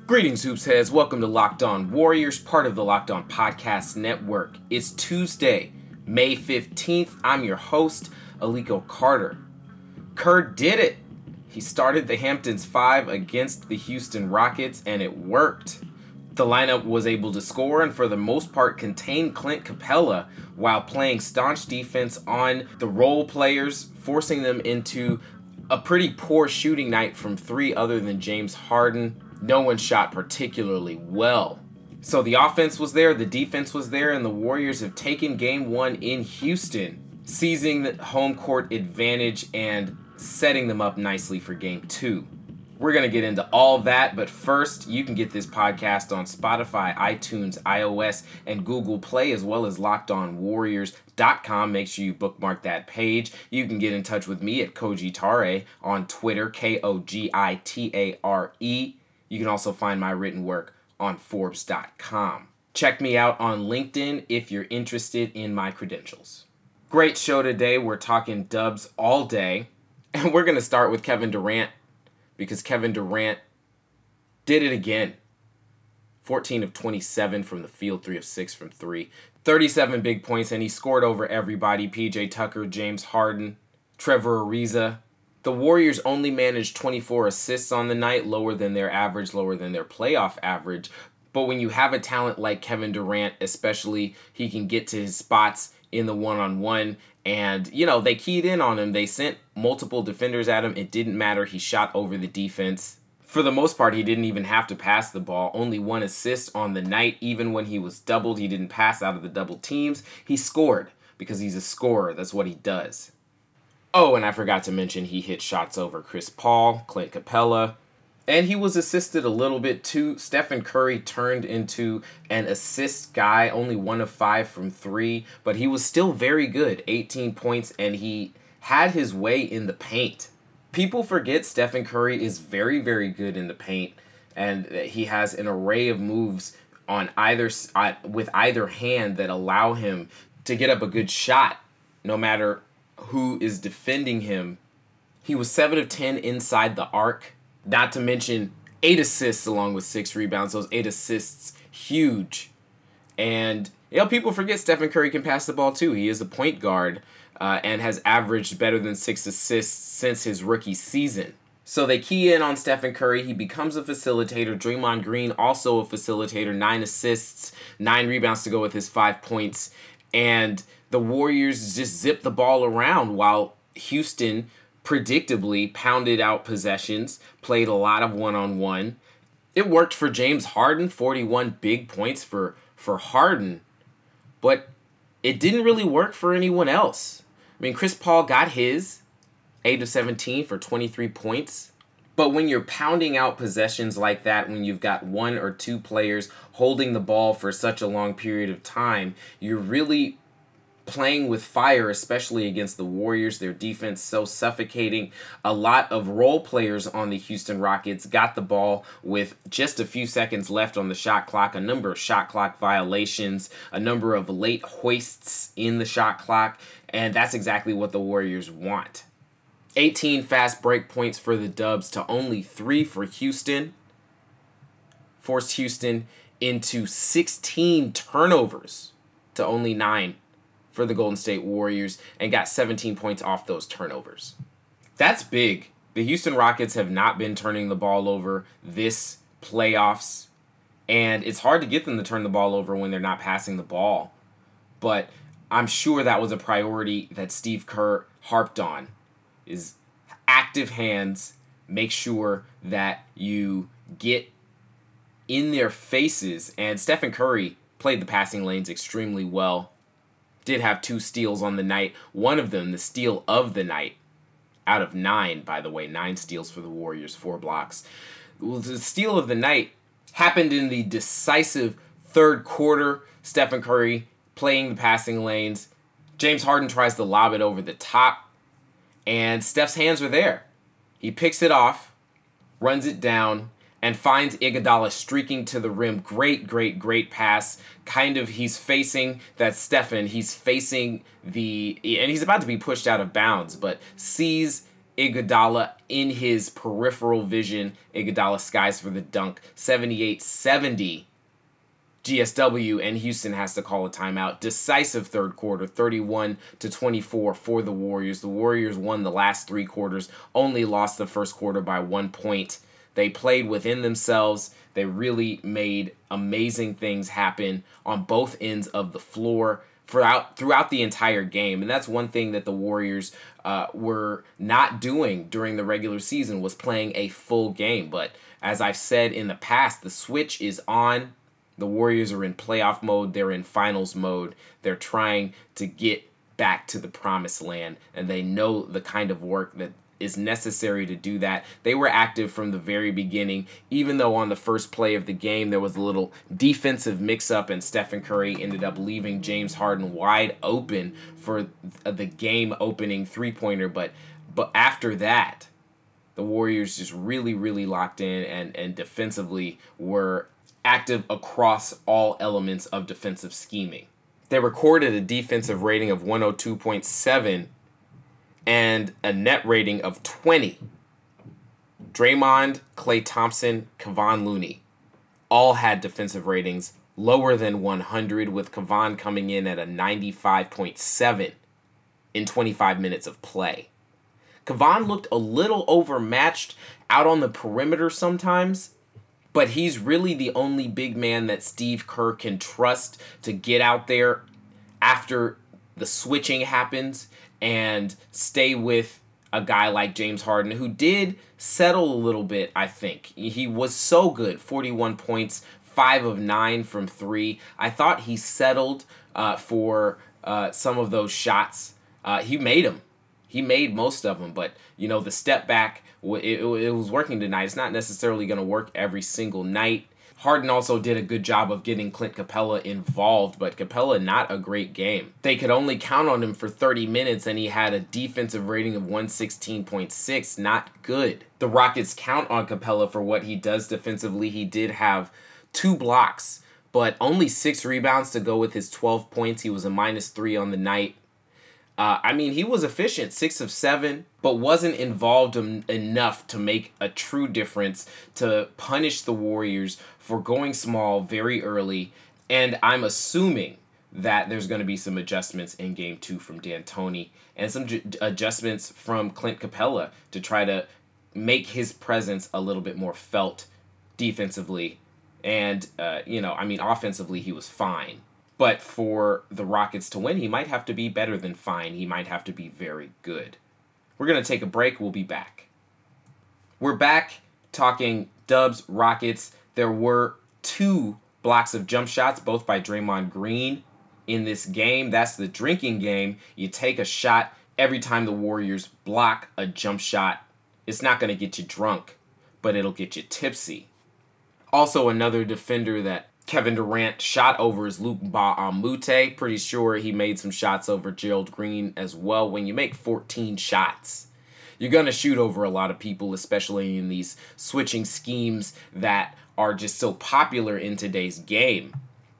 Greetings, Hoops Heads. Welcome to Locked On Warriors, part of the Locked On Podcast Network. It's Tuesday, May 15th. I'm your host, Aliko Carter. Kerr did it. He started the Hamptons 5 against the Houston Rockets, and it worked. The lineup was able to score and for the most part contain Clint Capella while playing staunch defense on the role players, forcing them into a pretty poor shooting night from three other than James Harden. No one shot particularly well. So the offense was there, the defense was there, and the Warriors have taken game one in Houston, seizing the home court advantage and setting them up nicely for game two. We're going to get into all that, but first, you can get this podcast on Spotify, iTunes, iOS, and Google Play, as well as LockedOnWarriors.com. Make sure you bookmark that page. You can get in touch with me at Kogitare on Twitter, Kogitare. You can also find my written work on Forbes.com. Check me out on LinkedIn if you're interested in my credentials. Great show today. We're talking Dubs all day. And we're going to start with Kevin Durant because Kevin Durant did it again. 14 of 27 from the field, 3 of 6 from 3. 37 big points, and he scored over everybody. PJ Tucker, James Harden, Trevor Ariza. The Warriors only managed 24 assists on the night, lower than their average, lower than their playoff average. But when you have a talent like Kevin Durant, especially, he can get to his spots in the one-on-one. And, they keyed in on him. They sent multiple defenders at him. It didn't matter. He shot over the defense. For the most part, he didn't even have to pass the ball. Only 1 assist on the night. Even when he was doubled, he didn't pass out of the double teams. He scored because he's a scorer. That's what he does. Oh, and I forgot to mention he hit shots over Chris Paul, Clint Capella, and he was assisted a little bit too. Stephen Curry turned into an assist guy, only 1 of 5 from 3, but he was still very good, 18 points, and he had his way in the paint. People forget Stephen Curry is very, very good in the paint, and he has an array of moves on with either hand that allow him to get up a good shot, no matter who is defending him. He was 7 of 10 inside the arc, not to mention 8 assists along with 6 rebounds. Those 8 assists, huge. And, people forget Stephen Curry can pass the ball too. He is a point guard and has averaged better than 6 assists since his rookie season. So they key in on Stephen Curry. He becomes a facilitator. Draymond Green, also a facilitator, 9 assists, 9 rebounds to go with his 5 points. And the Warriors just zipped the ball around while Houston predictably pounded out possessions, played a lot of one-on-one. It worked for James Harden, 41 big points for Harden, but it didn't really work for anyone else. I mean, Chris Paul got his, 8 of 17 for 23 points. But when you're pounding out possessions like that, when you've got 1 or 2 players holding the ball for such a long period of time, you're really playing with fire, especially against the Warriors. Their defense so suffocating. A lot of role players on the Houston Rockets got the ball with just a few seconds left on the shot clock, a number of shot clock violations, a number of late hoists in the shot clock, and that's exactly what the Warriors want. 18 fast break points for the Dubs to only 3 for Houston. Forced Houston into 16 turnovers to only 9 for the Golden State Warriors, and got 17 points off those turnovers. That's big. The Houston Rockets have not been turning the ball over this playoffs, and it's hard to get them to turn the ball over when they're not passing the ball. But I'm sure that was a priority that Steve Kerr harped on, is active hands. Make sure that you get in their faces, and Stephen Curry played the passing lanes extremely well. Did have 2 steals on the night. One of them, the steal of the night, out of 9, by the way. 9 steals for the Warriors, 4 blocks. Well, the steal of the night happened in the decisive third quarter. Stephen Curry playing the passing lanes. James Harden tries to lob it over the top, and Steph's hands are there. He picks it off, runs it down, and finds Iguodala streaking to the rim. Great pass. He's facing that Stephen. He's facing and he's about to be pushed out of bounds, but sees Iguodala in his peripheral vision. Iguodala skies for the dunk. 78-70 GSW, and Houston has to call a timeout. Decisive third quarter, 31-24 for the Warriors. The Warriors won the last three quarters, only lost the first quarter by 1 point. They played within themselves. They really made amazing things happen on both ends of the floor throughout the entire game. And that's one thing that the Warriors were not doing during the regular season, was playing a full game. But as I've said in the past, the switch is on. The Warriors are in playoff mode. They're in finals mode. They're trying to get back to the promised land, and they know the kind of work that is necessary to do that. They were active from the very beginning, even though on the first play of the game there was a little defensive mix-up and Stephen Curry ended up leaving James Harden wide open for the game-opening three-pointer. But after that, the Warriors just really, really locked in and defensively were active across all elements of defensive scheming. They recorded a defensive rating of 102.7 and a net rating of 20. Draymond, Klay Thompson, Kevon Looney all had defensive ratings lower than 100, with Kevon coming in at a 95.7 in 25 minutes of play. Kevon looked a little overmatched out on the perimeter sometimes, but he's really the only big man that Steve Kerr can trust to get out there after the switching happens and stay with a guy like James Harden, who did settle a little bit, I think. He was so good, 41 points, 5 of 9 from 3. I thought he settled for some of those shots. He made them. He made most of them, but, the step back, it was working tonight. It's not necessarily going to work every single night. Harden also did a good job of getting Clint Capella involved, but Capella, not a great game. They could only count on him for 30 minutes, and he had a defensive rating of 116.6. Not good. The Rockets count on Capella for what he does defensively. He did have 2 blocks, but only 6 rebounds to go with his 12 points. He was a -3 on the night. He was efficient, 6 of 7, but wasn't involved enough to make a true difference to punish the Warriors for going small very early. And I'm assuming that there's going to be some adjustments in Game 2 from D'Antoni and some adjustments from Clint Capella to try to make his presence a little bit more felt defensively. And, offensively, he was fine. But for the Rockets to win, he might have to be better than fine. He might have to be very good. We're going to take a break. We'll be back. We're back talking Dubs, Rockets. There were 2 blocks of jump shots, both by Draymond Green in this game. That's the drinking game. You take a shot every time the Warriors block a jump shot. It's not going to get you drunk, but it'll get you tipsy. Also, another defender that Kevin Durant shot over is Luke Mbah-a-Moute. Pretty sure he made some shots over Gerald Green as well. When you make 14 shots, you're going to shoot over a lot of people, especially in these switching schemes that are just so popular in today's game.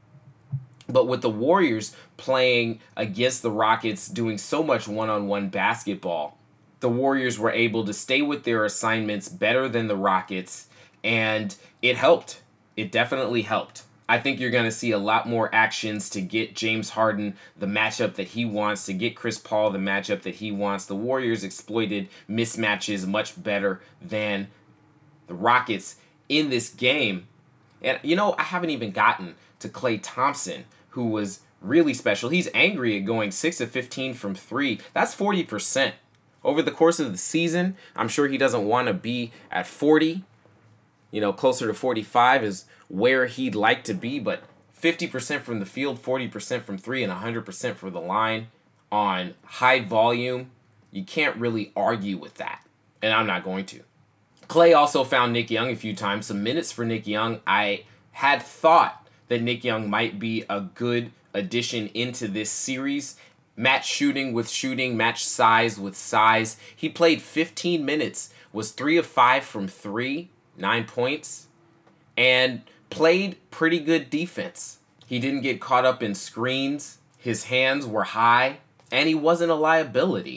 But with the Warriors playing against the Rockets, doing so much one-on-one basketball, the Warriors were able to stay with their assignments better than the Rockets, and it helped. It definitely helped. I think you're going to see a lot more actions to get James Harden the matchup that he wants, to get Chris Paul the matchup that he wants. The Warriors exploited mismatches much better than the Rockets in this game. And, I haven't even gotten to Klay Thompson, who was really special. He's angry at going 6 of 15 from 3. That's 40%. Over the course of the season, I'm sure he doesn't want to be at 40. Closer to 45 is where he'd like to be, but 50% from the field, 40% from 3, and 100% for the line on high volume, you can't really argue with that, and I'm not going to. Klay also found Nick Young a few times, some minutes for Nick Young. I had thought that Nick Young might be a good addition into this series. Match shooting with shooting, match size with size. He played 15 minutes, was 3 of 5 from 3, 9 points, and played pretty good defense. He didn't get caught up in screens. His hands were high, and he wasn't a liability.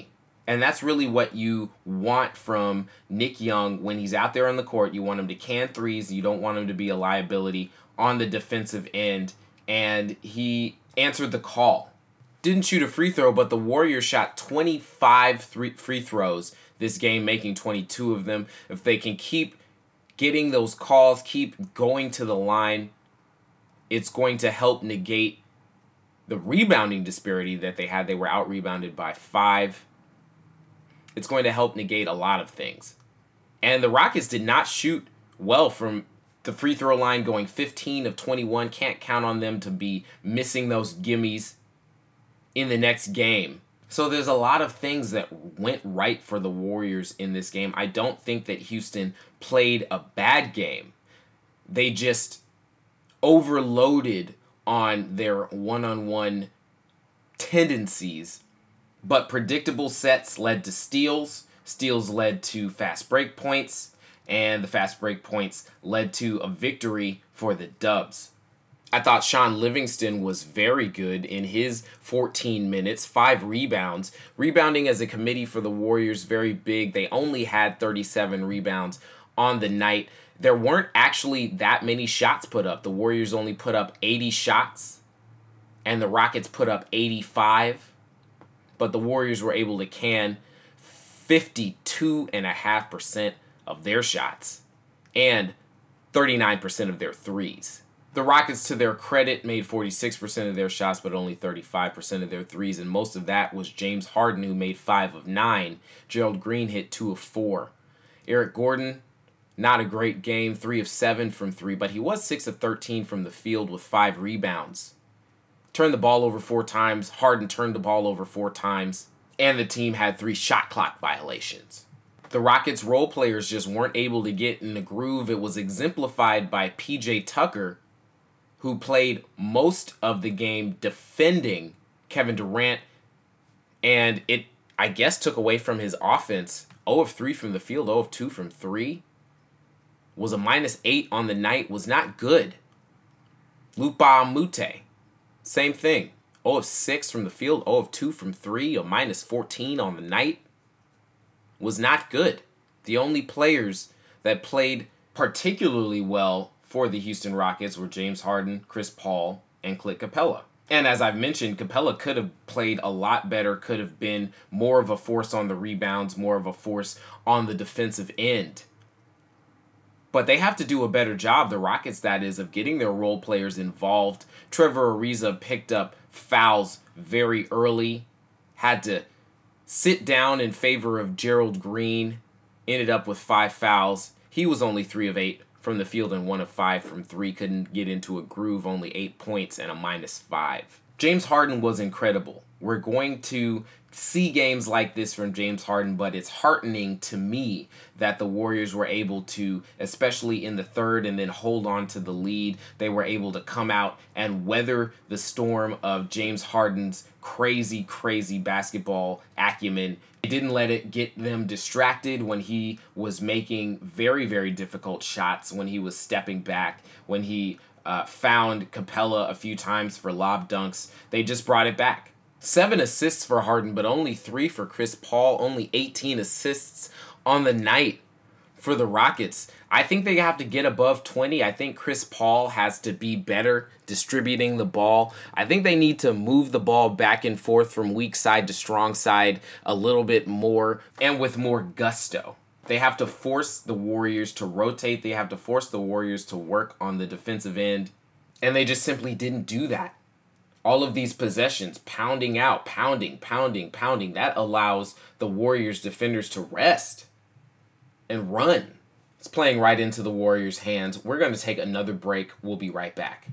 And that's really what you want from Nick Young when he's out there on the court. You want him to can threes. You don't want him to be a liability on the defensive end. And he answered the call. Didn't shoot a free throw, but the Warriors shot 25 free throws this game, making 22 of them. If they can keep getting those calls, keep going to the line, it's going to help negate the rebounding disparity that they had. They were out-rebounded by 5. It's going to help negate a lot of things. And the Rockets did not shoot well from the free throw line, going 15 of 21. Can't count on them to be missing those gimmies in the next game. So there's a lot of things that went right for the Warriors in this game. I don't think that Houston played a bad game. They just overloaded on their one-on-one tendencies. But predictable sets led to steals. Steals led to fast break points. And the fast break points led to a victory for the Dubs. I thought Shaun Livingston was very good in his 14 minutes, 5 rebounds. Rebounding as a committee for the Warriors, very big. They only had 37 rebounds on the night. There weren't actually that many shots put up. The Warriors only put up 80 shots, and the Rockets put up 85. But the Warriors were able to can 52.5% of their shots and 39% of their threes. The Rockets, to their credit, made 46% of their shots, but only 35% of their threes, and most of that was James Harden, who made 5 of 9. Gerald Green hit 2 of 4. Eric Gordon, not a great game, 3 of 7 from 3, but he was 6 of 13 from the field with 5 rebounds. Turned the ball over 4 times. Harden turned the ball over 4 times, and the team had 3 shot clock violations. The Rockets' role players just weren't able to get in the groove. It was exemplified by P.J. Tucker, who played most of the game defending Kevin Durant, and it, I guess, took away from his offense. 0 of 3 from the field, 0 of 2 from 3. Was a -8 on the night, was not good. Lupa Mute, same thing. 0 of 6 from the field, 0 of 2 from 3, a -14 on the night. Was not good. The only players that played particularly well for the Houston Rockets were James Harden, Chris Paul, and Clint Capella. And as I've mentioned, Capella could have played a lot better, could have been more of a force on the rebounds, more of a force on the defensive end. But they have to do a better job, the Rockets that is, of getting their role players involved. Trevor Ariza picked up fouls very early, had to sit down in favor of Gerald Green, ended up with 5 fouls. He was only 3 of 8 from the field and 1 of 5 from 3. Couldn't get into a groove, only 8 points and a -5. James Harden was incredible. We're going to see games like this from James Harden, but it's heartening to me that the Warriors were able to, especially in the third, and then hold on to the lead. They were able to come out and weather the storm of James Harden's crazy, crazy basketball acumen. It didn't let it get them distracted when he was making very, very difficult shots, when he was stepping back, when he found Capella a few times for lob dunks. They just brought it back. 7 assists for Harden, but only 3 for Chris Paul. Only 18 assists on the night for the Rockets. I think they have to get above 20. I think Chris Paul has to be better distributing the ball. I think they need to move the ball back and forth from weak side to strong side a little bit more and with more gusto. They have to force the Warriors to rotate. They have to force the Warriors to work on the defensive end. And they just simply didn't do that. All of these possessions, pounding out, pounding. That allows the Warriors defenders to rest and run. It's playing right into the Warriors' hands. We're going to take another break. We'll be right back.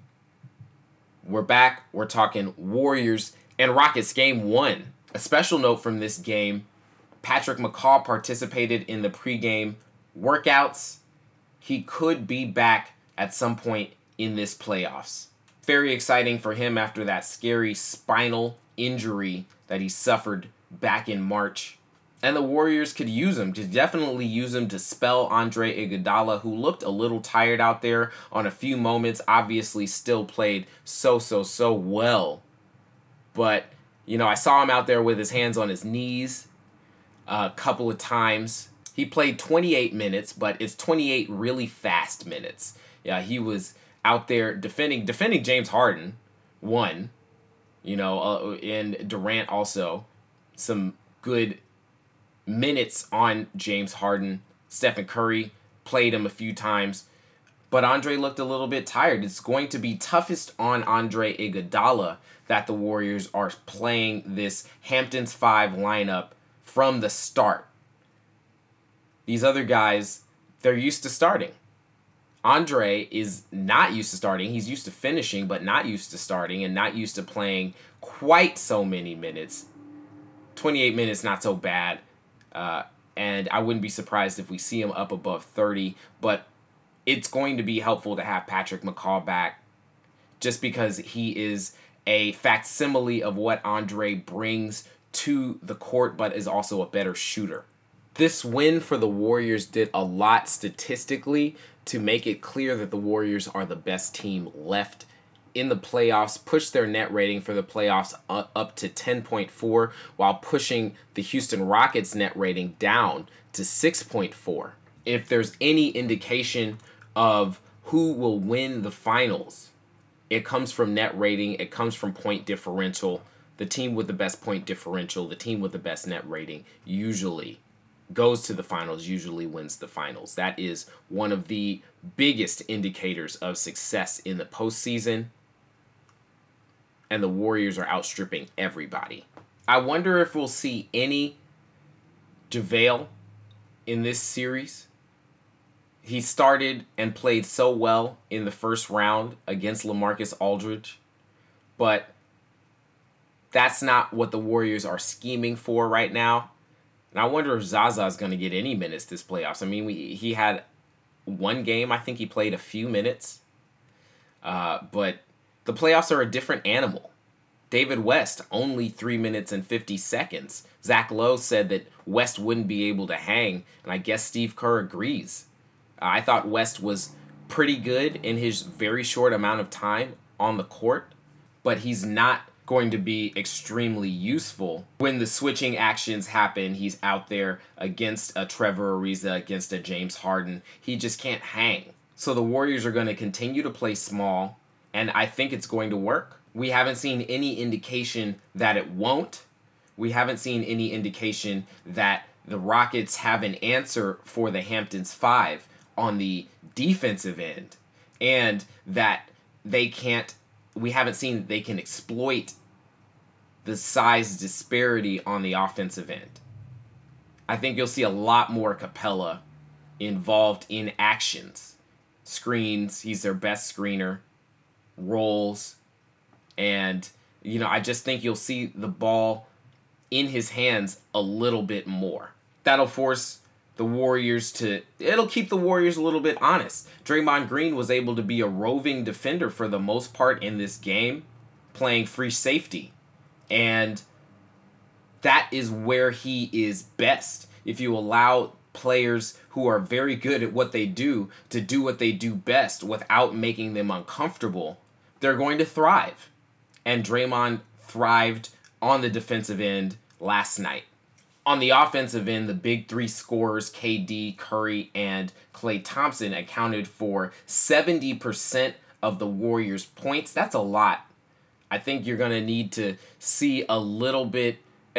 We're back. We're talking Warriors and Rockets game 1. A special note from this game, Patrick McCaw participated in the pregame workouts. He could be back at some point in this playoffs. Very exciting for him after that scary spinal injury that he suffered back in March. And the Warriors could definitely use him to spell Andre Iguodala, who looked a little tired out there on a few moments, obviously still played so well. But, I saw him out there with his hands on his knees. a couple of times. He played 28 minutes, but it's 28 really fast minutes. Yeah, he was out there defending James Harden, one, and Durant also. Some good minutes on James Harden. Stephen Curry played him a few times, but Andre looked a little bit tired. It's going to be toughest on Andre Iguodala that the Warriors are playing this Hamptons 5 lineup from the start. These other guys, they're used to starting. Andre is not used to starting. He's used to finishing, but not used to starting and not used to playing quite so many minutes. 28 minutes, not so bad. And I wouldn't be surprised if we see him up above 30. But it's going to be helpful to have Patrick McCaw back just because he is a facsimile of what Andre brings to the court, but is also a better shooter. This win for the Warriors did a lot statistically to make it clear that the Warriors are the best team left in the playoffs, pushed their net rating for the playoffs up to 10.4 while pushing the Houston Rockets net rating down to 6.4. If there's any indication of who will win the finals, it comes from net rating, it comes from point differential. The team with the best point differential, the team with the best net rating usually goes to the finals, usually wins the finals. That is one of the biggest indicators of success in the postseason. And the Warriors are outstripping everybody. I wonder if we'll see any JaVale in this series. He started and played so well in the first round against LaMarcus Aldridge, but that's not what the Warriors are scheming for right now. And I wonder if Zaza is going to get any minutes this playoffs. I mean, he had one game. I think he played a few minutes. But the playoffs are a different animal. David West, only 3 minutes and 50 seconds. Zach Lowe said that West wouldn't be able to hang, and I guess Steve Kerr agrees. I thought West was pretty good in his very short amount of time on the court, but he's not going to be extremely useful when the switching actions happen. He's out there against a Trevor Ariza, against a James Harden. He just can't hang. So the Warriors are going to continue to play small, and I think it's going to work. We haven't seen any indication that it won't. We haven't seen any indication that the Rockets have an answer for the Hamptons 5 on the defensive end, and that we haven't seen that they can exploit the size disparity on the offensive end. I think you'll see a lot more Capella involved in actions. Screens, he's their best screener. Rolls. And, I just think you'll see the ball in his hands a little bit more. That'll force the Warriors it'll keep the Warriors a little bit honest. Draymond Green was able to be a roving defender for the most part in this game, playing free safety. And that is where he is best. If you allow players who are very good at what they do to do what they do best without making them uncomfortable, they're going to thrive. And Draymond thrived on the defensive end last night. On the offensive end, the big three scorers, KD, Curry, and Klay Thompson, accounted for 70% of the Warriors' points. That's a lot. I think you're going to need to see a little bit.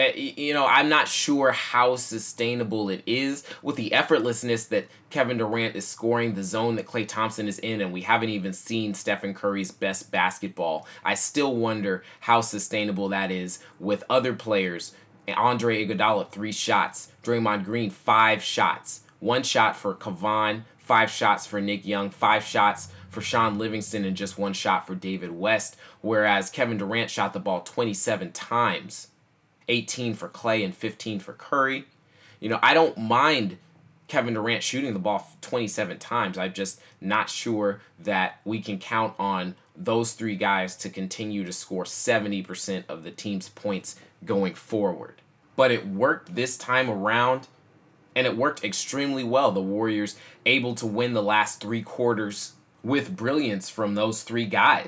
I'm not sure how sustainable it is with the effortlessness that Kevin Durant is scoring, the zone that Klay Thompson is in, and we haven't even seen Stephen Curry's best basketball. I still wonder how sustainable that is with other players. Andre Iguodala, 3 shots. Draymond Green, 5 shots. 1 shot for Kevon, 5 shots for Nick Young, 5 shots for Sean Livingston, and just 1 shot for David West, whereas Kevin Durant shot the ball 27 times. 18 for Klay and 15 for Curry. I don't mind Kevin Durant shooting the ball 27 times. I'm just not sure that we can count on those 3 guys to continue to score 70% of the team's points going forward. But it worked this time around, and it worked extremely well. The Warriors able to win the last 3 quarters with brilliance from those 3 guys.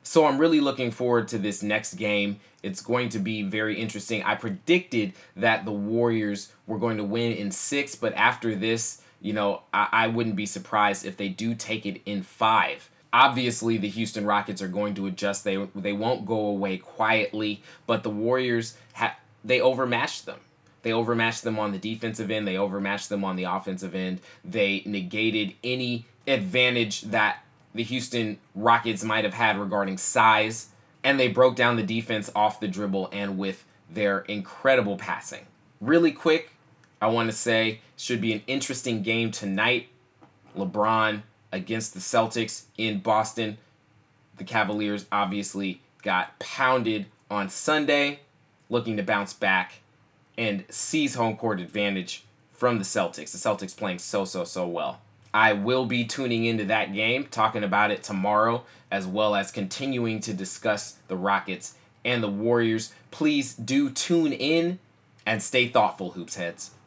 So I'm really looking forward to this next game. It's going to be very interesting. I predicted that the Warriors were going to win in 6, but after this, I wouldn't be surprised if they do take it in 5. Obviously, the Houston Rockets are going to adjust. They won't go away quietly, but the Warriors, they overmatched them. They overmatched them on the defensive end. They overmatched them on the offensive end. They negated any advantage that the Houston Rockets might have had regarding size, and they broke down the defense off the dribble and with their incredible passing. Really quick, I want to say should be an interesting game tonight. LeBron against the Celtics in Boston. The Cavaliers obviously got pounded on Sunday, looking to bounce back and seize home court advantage from the Celtics. The Celtics playing so well. I will be tuning into that game, talking about it tomorrow, as well as continuing to discuss the Rockets and the Warriors. Please do tune in and stay thoughtful, Hoops Heads.